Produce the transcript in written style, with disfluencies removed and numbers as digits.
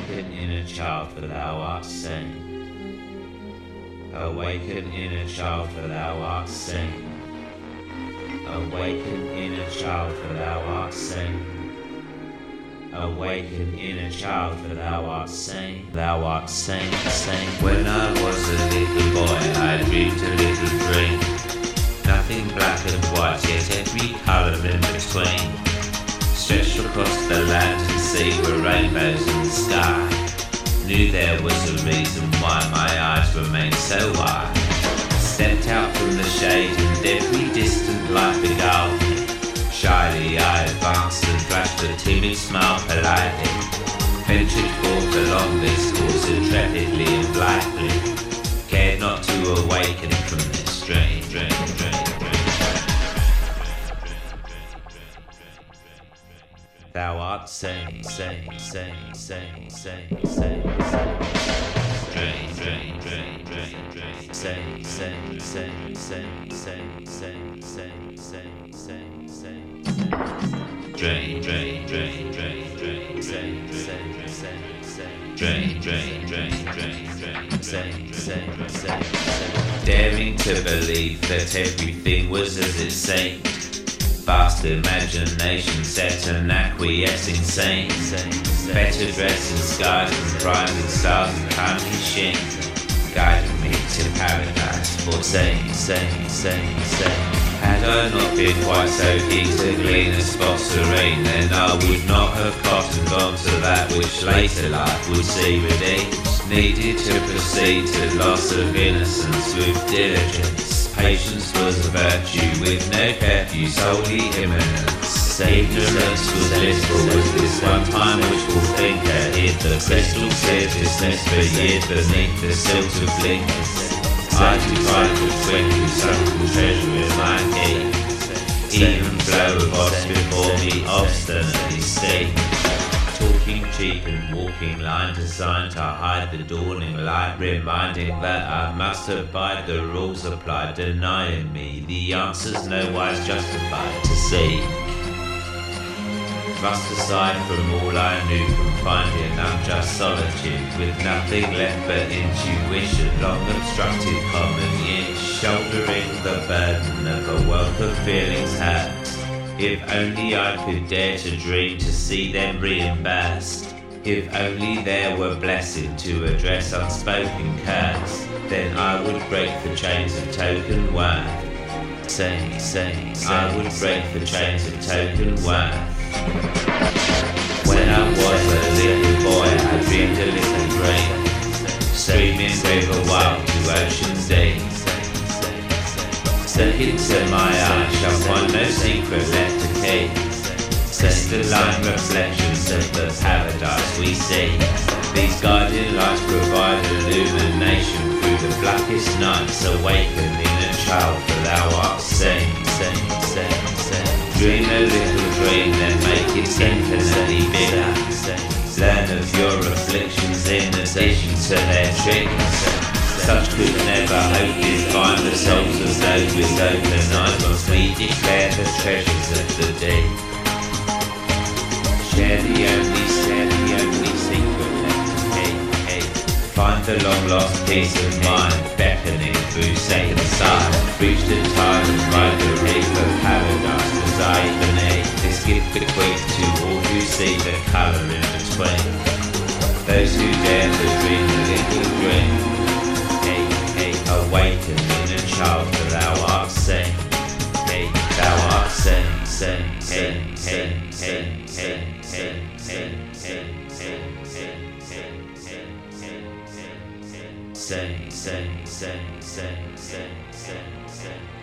Awaken inner child, for thou art sane. Awaken inner child, for thou art sane. Awaken inner child, for thou art sane. Awaken inner child, for thou art sane. Thou art sane, sane. When I was a little boy, I dreamed a little dream. Nothing black and white, yet every colour in between. Stretched across the land and sea were rainbows in the sky. Knew there was a reason why my eyes remained so wide. Stepped out from the shade and every distant light beguiled me. Shyly I advanced and flashed a timid smile politely. Ventured forth along this course intrepidly and blithely. Cared not to awaken from this strange dream. Thou art sane, sane, sane, sane, sane, sane, sane, sane, sane, sane, sane, sane, sane, sane, sane, sane, sane, sane, drain, drain, drain, drain, drain, sane, sane, sane, sane, drain, drain, drain, drain, drain, sane, sane, sane, sane, daring to believe that everything was as it seemed. Vast imagination set an acquiescing sane. Better dressed in skies and rising stars and kindly sheen, guiding me to paradise for sane, sane, sane, sane. Had I not been quite so keen to glean a spot serene, then I would not have cottoned on to that which later life would see redeemed. Needed to proceed to loss of innocence with diligence. Patience was a virtue with no curfew, solely imminence. Ignorance was blissful, was this one time wishful thinker. Hid the crystal tears dismissed for years beneath the silt of blinkers. I do try to twinkle sunken treasure in my key. Even flow of odds before me obstinately steam. Talking cheap and walking line designed to hide the dawning light, reminding that I must abide the rules applied, denying me the answers no wise justified to seek. Thrust aside from all I knew, confined in unjust solitude, with nothing left but intuition, long obstructed common years, shouldering the burden of a wealth of feelings had. If only I could dare to dream to see them reimbursed. If only there were blessing to address unspoken curse, then I would break the chains of token worth. Say, I would break the chains of token worth. When I was a little boy, I dreamed a little dream, streaming river wild to ocean deep. Look into my eyes, shall find no secret left to keep. Crystalline reflections of the paradise we see. These guiding lights provide illumination through the blackest nights. Awaken inner child, for thou art sane, sane, sane, sane. Dream a little dream, then make it infinitely bigger. Learn of your afflictions in addition to their tricks. Such could never hope define the souls of those with open eyes, once we declare the treasures of the deep. Share the only secret left to keep. Find the long lost peace of mind, beckoning through second sight. Reach the tide and ride the reef of paradise, reside beneath. This gift bequeathed to all who see the colour in between. Those who dare to dream a little dream. Awaken inner child, for thou art sane. Thou art sane, sane, sane, sane, sane, sane, sane, sane, sane, sane, sane, sane, sane, sane, sane, sane, sane, sane, sane.